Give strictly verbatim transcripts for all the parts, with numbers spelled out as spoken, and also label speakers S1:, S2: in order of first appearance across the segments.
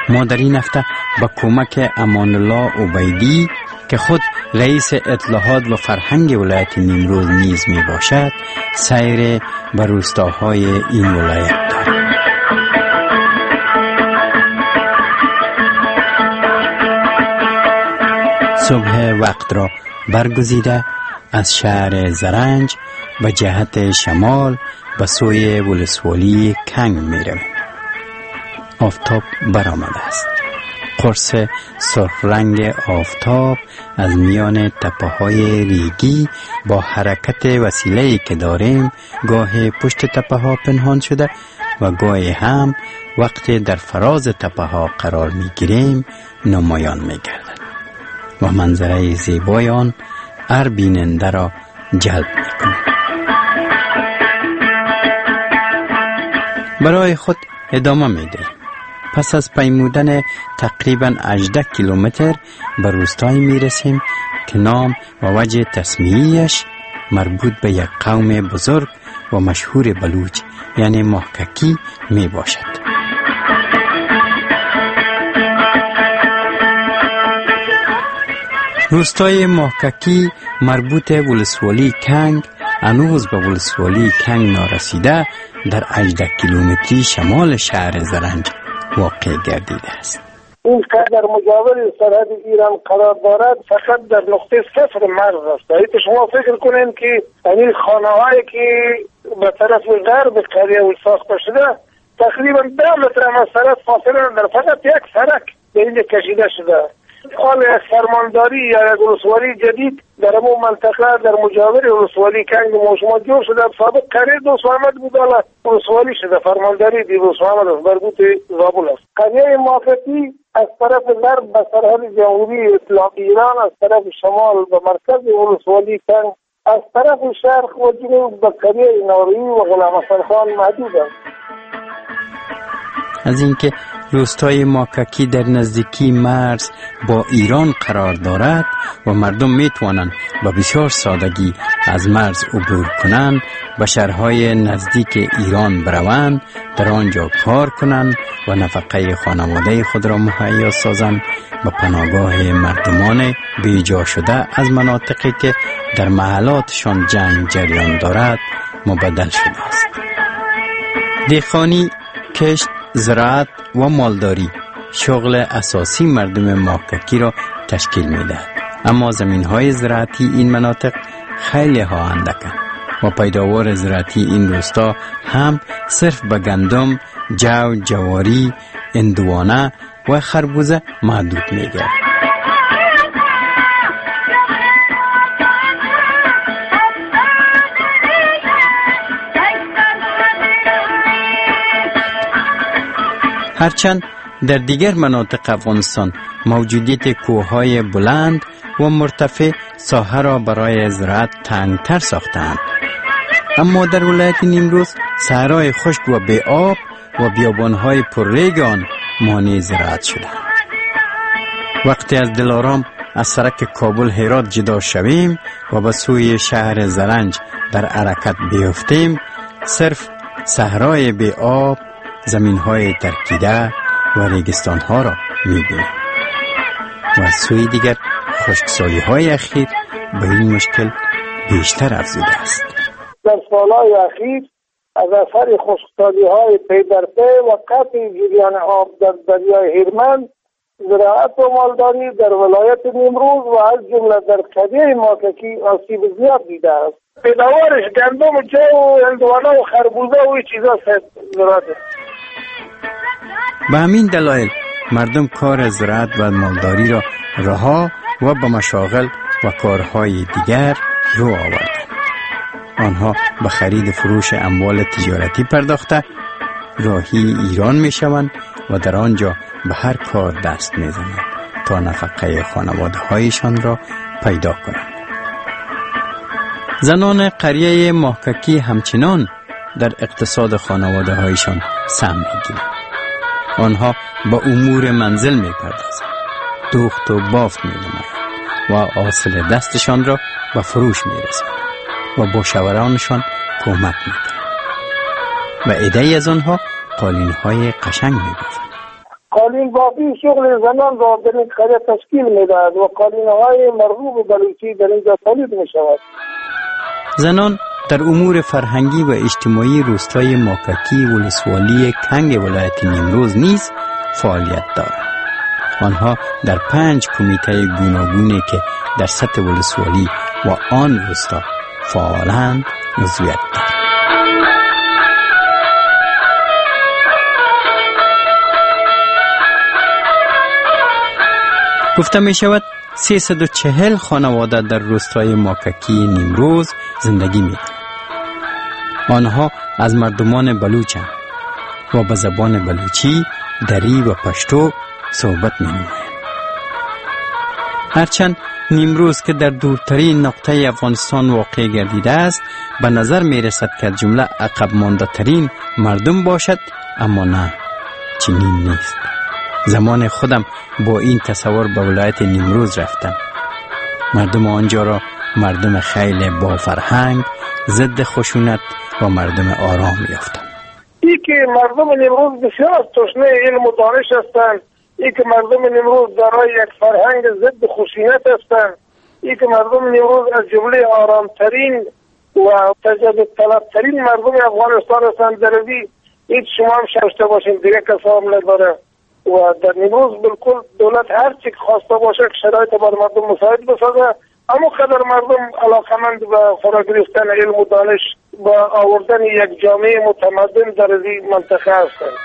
S1: ما در این هفته با کمک امان الله عبیدی که خود رئیس اطلاعات و فرهنگ ولایت نیمروز نیز می باشد سیر به روستاهای این ولایت داریم. صبح وقت را برگزیده از شهر زرنج به جهت شمال به سوی ولسوالی کنگ می رویم. آفتاب برآمده است. قرص سرخ رنگ آفتاب از میان تپه های ریگی با حرکت وسیله‌ای که داریم گاه پشت تپه ها پنهان شده و گاهی هم وقتی در فراز تپه ها قرار می گیریم نمایان می گردد و منظره زیبای آن هر بیننده را جلب می کند. برای خود ادامه می دهیم. پس از پیمودن تقریباً هجده کیلومتر به روستایی می رسیم که نام و وجه تسمیه‌اش مربوط به یک قوم بزرگ و مشهور بلوچ یعنی محککی می باشد. روستای محککی مربوط ولسوالی کنگ هنوز به ولسوالی کنگ نارسیده در هجده کیلومتری شمال شهر زرنج واقع گردیده است.
S2: این که در مجاور سرحد ایران قرار دارد فقط در نقطه صفر مرز است. اگه شما فکر کنین که این خانه‌هایی که به طرف غرب قریه ساخته شده تقریبا ده متر از سرحد فاصله در فقط یک سرک به اینجا کشیده شده. حال یک فرمانداری یا یک ولسوالی جدید در امو منطقه در مجاور ولسوالی کنگ شما جور شده. سابق قریه دوست محمد بود، حالا ولسوالی شده. فرمانداری دی دوست محمد است، مربوط زابل است. قریه محککی از طرف غرب به سرحد جمهوری اسلامی ایران، از طرف شمال به مرکز ولسوالی کنگ، از طرف شرق و جنوب به قریه نوروی و غلام حسن خان محدود است.
S1: از اینکه روستای محککی در نزدیکی مرز با ایران قرار دارد و مردم می توانند با بسیار سادگی از مرز عبور کنند، به شهرهای نزدیک ایران بروند، در آنجا کار کنند و نفقه خانواده خود را مهیا سازند، به پناهگاه مردمان بیجا شده از مناطقی که در محلاتشان جنگ جریان دارد مبدل شده است. دهقانی، کشت، زراعت و مالداری شغل اساسی مردم محککی را تشکیل می‌دهد، اما زمین‌های زراعتی این مناطق خیلی ها اندکند و پیداوار زراعتی این روستا هم صرف به گندم، جو، جواری، اندوانه و خربوزه محدود می‌گردد. هرچند در دیگر مناطق افغانستان موجودیت کوههای بلند و مرتفع ساحه را برای زراعت تنگتر ساختند، اما در ولایت نیمروز صحرای خشک و بی آب و بیابانهای پرریگ آن مانع زراعت شدند. وقتی از دلارام از سرک کابل هرات جدا شویم و به سوی شهر زرنج در حرکت بیفتیم، صرف صحرای بی آب، زمین‌های ترکیده و ریگستان‌ها را می‌بینیم و از سوی دیگر خشکسالی‌های اخیر به این مشکل بیشتر افزوده است.
S2: در سالهای اخیر از اثر خشکسالی‌های پی در پی و قطع جریان آب در دریای هرمند، زراعت و مالداری در ولایت نیمروز و از جمله در قریه محککی آسیب زیاد دیده است. پیداوارش گندم، جو، اندوانه و خربوزه و این چیزا زراعت است.
S1: به همین دلایل مردم کار زراعت و مالداری را رها و به مشاغل و کارهای دیگر رو آوردند. آنها به خرید فروش اموال تجارتی پرداخته راهی ایران می شوند و در آنجا به هر کار دست می زنند تا نفقه خانواده هایشان را پیدا کنند. زنان قریه محککی همچنان در اقتصاد خانواده هایشان سهم می گیرند. آنها با امور منزل می پردازند، دوخت و بافت می نمایند و حاصل دستشان را به فروش می رسانند و با شوهرانشان کمک می کنند و عده‌ای از آنها قالین های قشنگ می بافند.
S2: قالین باقی شغل زنان را در این قریه تشکیل میدهد و قالینه‌های مرغوب بلوچی در اینجا تولید می شود.
S1: زنان در امور فرهنگی و اجتماعی روستای ماککی ولسوالی کنگ ولایت نیمروز نیز فعالیت دارند. آنها در پنج کمیته گوناگونی که در سطح ولسوالی و آن روستا فعالند عضویت دارند. گفته می شود سیصد و چهل خانواده در روستای ماککی نیمروز زندگی می کنند. آنها از مردمان بلوچند و به زبان بلوچی، دری و پشتو صحبت می نمایند. هرچند نیمروز که در دورترین نقطه افغانستان واقع گردیده است به نظر می رسد که جمله عقب مانده ترین مردم باشد، اما نه، چنین نیست. زمان خودم با این تصور به ولایت نیمروز رفتم. مردم آنجا را مردم خیلی با فرهنگ، ضد خشونت و مردم آرام یافتم.
S2: ای که مردم نیمروز بسیار تشنه علم و دانش هستند، ای که مردم نیمروز دارای یک فرهنگ ضد خشونت هستند، ای که مردم نیمروز از جمله آرامترین و تجدد طلبترین مردم افغانستان هستند. در این هیچ شما هم شایسته باشین، دیگه کسا هم نداره. و در نیمروز بالکل دولت هر چی خواسته باشه که شرایط بر مردم مساعد بسازه، اما قدر مردم علاقمند به فرا گرفتن علم و دانش و آوردن یک جامعه متمدن در این منطقه هستند.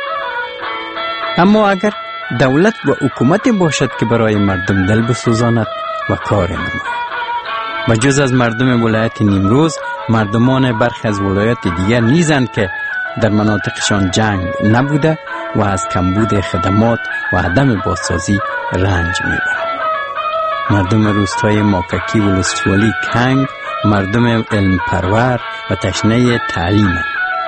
S1: اما اگر دولت و حکومت باشد که برای مردم دل بسوزاند و کار نماید. و جز از مردم ولایت نیمروز، مردمان برخی از ولایات دیگر نیزند که در مناطقشان جنگ نبوده و از کمبود خدمات و عدم بازسازی رنج میبرند. مردم روستای ماککی ولسوالی کنگ مردم علم پرور و تشنه تعلیمند.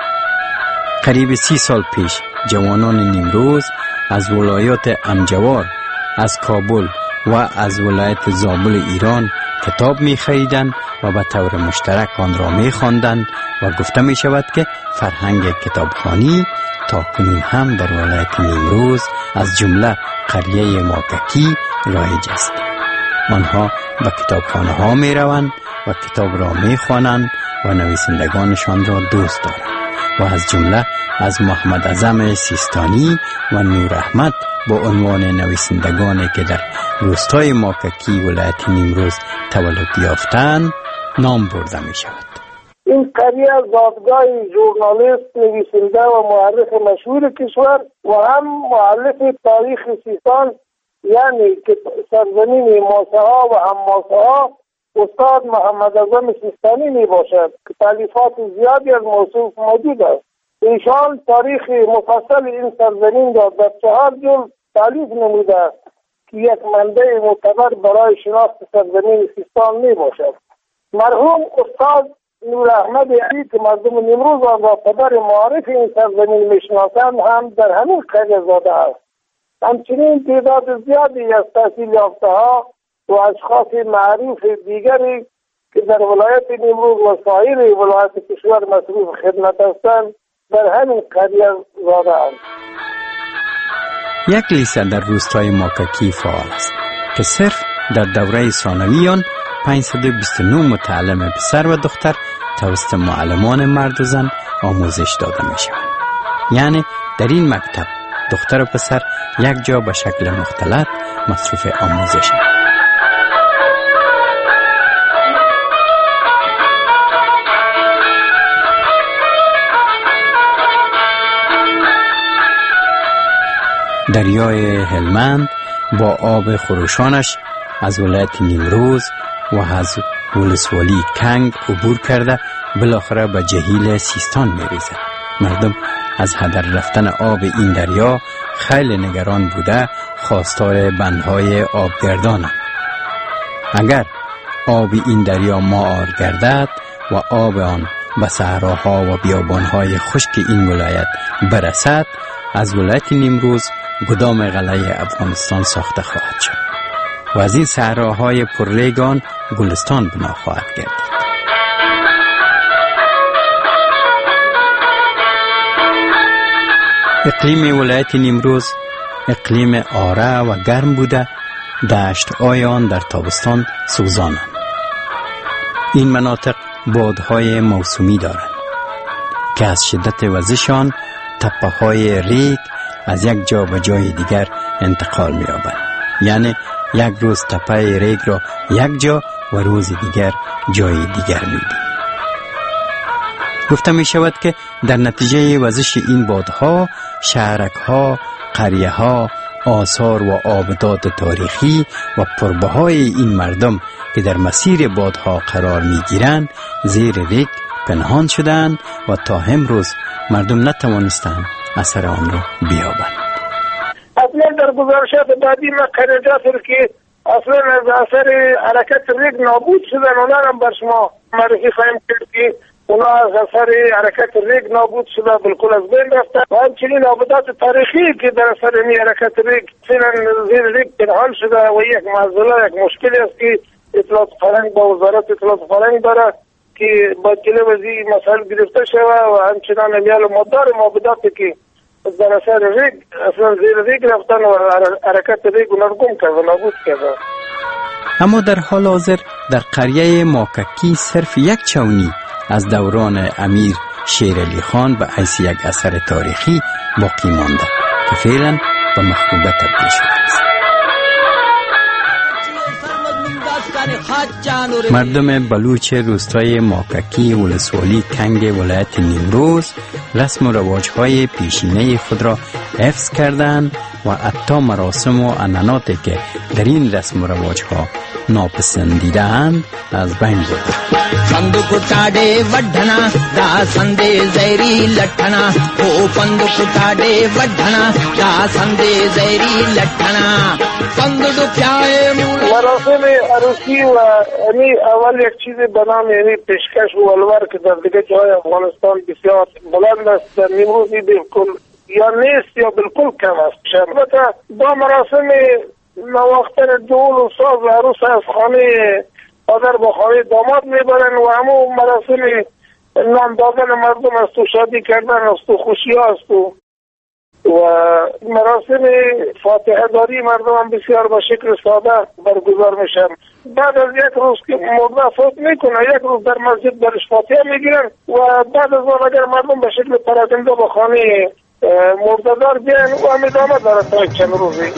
S1: قریب سی سال پیش جوانان نیمروز از ولایات امجوار، از کابل و از ولایت زابل ایران کتاب می خریدند و به طور مشترک آن را می خواندند و گفته می شود که فرهنگ کتابخوانی تا کنون هم در ولایت نیمروز از جمله قریه ماککی رایج است. آنها به کتابخانه ها می روند و کتاب را می خوانند و نویسندگانشان را دوست دارند و از جمله از محمد اعظم سیستانی و نور احمد با عنوان نویسندگانی که در روستای ماککی ولایت نیمروز تولد یافتند نام برده می شود.
S2: این قریه زادگاه ژورنالیست، نویسنده و مورخ مشهور کشور و هم مؤلف تاریخ سیستان، یعنی که سرزمین ماسه ها و هم ماسه ها، استاد محمد اعظم سیستانی می باشد که تالیفات زیادی از موصوف موجود است. ایشان تاریخ مفصل این سرزمین را در چهار جلد تالیف نموده است که یک منبع معتبر برای شناخت سرزمین سیستان می باشد. مرحوم استاد نور احمد علی که مردم نیمروز آن را پدر معارف این سرزمین می شناسند هم در همین قریه زاده است. همچنین تعداد زیادی از تحصیل یافته ها و اشخاص معروف دیگری که در ولایت نیمروز و سایر ولایت کشور مصروف خدمت هستند در همین قریه زاده اند.
S1: یک لیسه در روستای ماککی فعال است که صرف در دوره ثانویان پانصد و بیست و نه متعلم پسر و دختر توسط معلمان مرد و زن آموزش داده می شود. یعنی در این مکتب دختر و پسر یک جا به شکل مختلط مصروف آموزش هستند. دریای هلمند با آب خروشانش از ولایت نیمروز و از ولسوالی کنگ عبور کرده بالاخره به جهیل سیستان می‌ریزد. مردم از هدر رفتن آب این دریا خیلی نگران بوده خواستار بندهای آبگردانند. اگر آب این دریا مائار گردد و آب آن به صحراها و بیابانهای خشک این ولایت برسد، از ولایت نیمروز گدام قلعه افغانستان ساخته خواهد شد و از این صحراهای پرریگان گلستان بنا خواهد گردید. اقلیم ولایت نیمروز اقلیم آره و گرم بوده، دشت آیان در تابستان سوزانند. این مناطق بادهای موسمی دارند که از شدت وزشان تپه های ریگ از یک جا به جای دیگر انتقال می یابند. یعنی یک روز تپه ریگ را یک جا و روز دیگر جای دیگر می بینیم. گفته می شود که در نتیجه وزش این بادها شهرک ها، قریه ها، آثار و آبدات تاریخی و پربهای این مردم که در مسیر بادها قرار می گیرند زیر ریگ پنهان شدند و تا امروز مردم نتوانستند اثر آن را بیابند.
S2: اصلا در گزارشات بعدی ما قرارات که اصلا از اثر حرکت ریگ نابود شدن اونا هم بر شما معرفی خواهیم کرد که اونا از اثر حرکت ریگ نابود شده، بالکل از بین رفته و همچنین آبدات تاریخی که در اثر این حرکت ریگ زیر ریگ پنهان شده و یک معضله، یک مشکلی است که اطلاعات فرهنگ با وزارت اطلاعات فرهنگ داره که با جلو از این مسائل گرفته شده و همچنان امیال مدار آبداتی که در اثر ریگ اصلا زیر ریگ رفتن و حرکت ریگ نرگم کرد و نابود کرد.
S1: اما در حال حاضر در قریه ماککی صرف یک چونی از دوران امیر شیر علی خان به حیث یک اثر تاریخی باقی مانده که فعلا به مخروبه تبدیل شده است. مردم بلوچ روستای ماککی ولسوالی کنگ ولایت نیمروز رسم و رواج‌های پیشینه خود را حفظ کردند و حتی مراسم و عنعناتی که در این رسم و رواج‌ها ناپسندیده‌اند از بین برده.
S3: पंदु कुटाडे वढ़ना दा संदे जैरी लठना ओ पंदु कुटाडे वढ़ना दा संदे जैरी लठना पंदु क्याए
S2: مراسم عروسی و یعنی اول یک چیز بنام یعنی پیشکش و الور که در دیگه جای افغانستان بسیار بلند است، در نیمروزی بالکل یا نیست یا بالکل کم است. البته با مراسم نواختن دول و ساز و عروس از خانه پدر با خانه داماد میبرن و همون مراسم نام دادن مردم است و شادی کردن است و خوشی است و و مراسم فاتحه داری مردم هم بسیار با شکل ساده برگزار میشن. بعد از یک روز که مرده فوت میکنه یک روز در مسجد برش فاتحه میگیرن و بعد از اون اگر مردم به شکل پراکنده با خانه مرده‌دار بیان و هم ادامه داره تا چند روزی.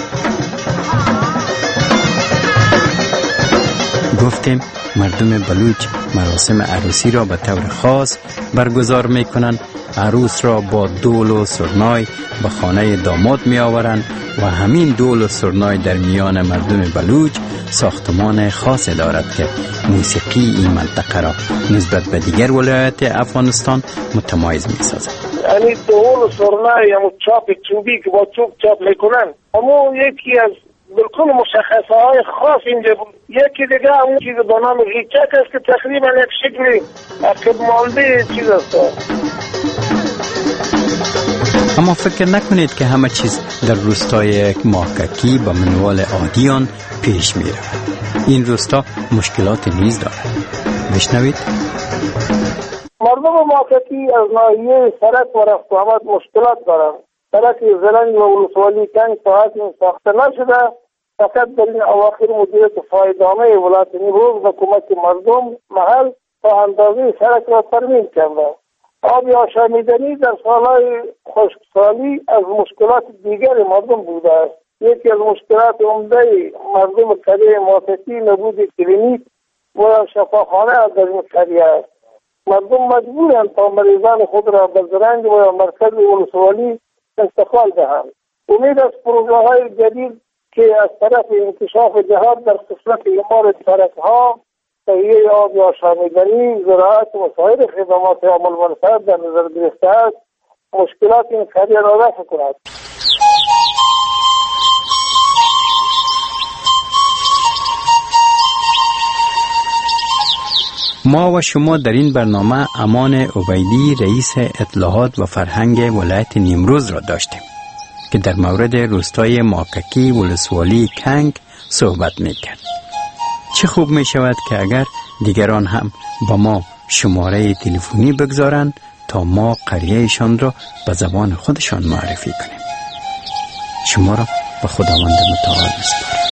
S1: گفتیم مردم بلوچ مراسم عروسی را به طور خاص برگزار میکنند. عروس را با دول و سرنای به خانه داماد می آورند و همین دول و سرنای در میان مردم بلوچ ساختمان خاص دارد که موسیقی این منطقه را نسبت به دیگر ولایات افغانستان متمایز می سازد.
S2: یعنی دول و سرنای یا چاپ چوبی که با چوب چاپ میکنن همون یکی از بالکل مشخصه های خاص اینجا بود. یکی دیگه همون چیز به نام غیچک است که تقریبا یک شکلی عقب مانده چیز است.
S1: اما فکر نکنید که همه چیز در روستای ماککی به منوال عادیان پیش می رود. این روستا مشکلات نیز دارد. بشنوید.
S2: مردم ماککی از ناحیه سرک و رفت و آمد مشکلات دارند. سرک زرنگ و ولسوالی کنگ ساعت این ساخته نشده، فقط در این اواخر مدیریت فایدامه ولایت نیمروز و کمک مردم محل تا اندازه سرک را ترمیم کرده. آب آشامیدنی در سالهای خشکسالی از مشکلات دیگر مردم بوده است. یکی از مشکلات عمده مردم قریه ماککی نبود کلینیک و شفاخانه در این قریه است. مردم مجبورند تا مریضان خود را به زرنگ و مرکز ولسوالی انتقال دهند. امید از پروژه های جدید که از طرف انکشاف جهات در قسمت امار سرک‌ها، تهیه آب یا آشامیدنی، زراعت و سایر خدمات عمل منفعت در نظر گرفته است، مشکلات این قریه را رفع کند.
S1: ما و شما در این برنامه امان عبیدی رئیس اطلاعات و فرهنگ ولایت نیمروز را داشتیم که در مورد روستای ماککی ولسوالی کنگ صحبت میکرد. چه خوب می شود که اگر دیگران هم با ما شماره تلفنی بگذارند تا ما قریهشان را به زبان خودشان معرفی کنیم. شما را به خداوند متعال می‌سپارم.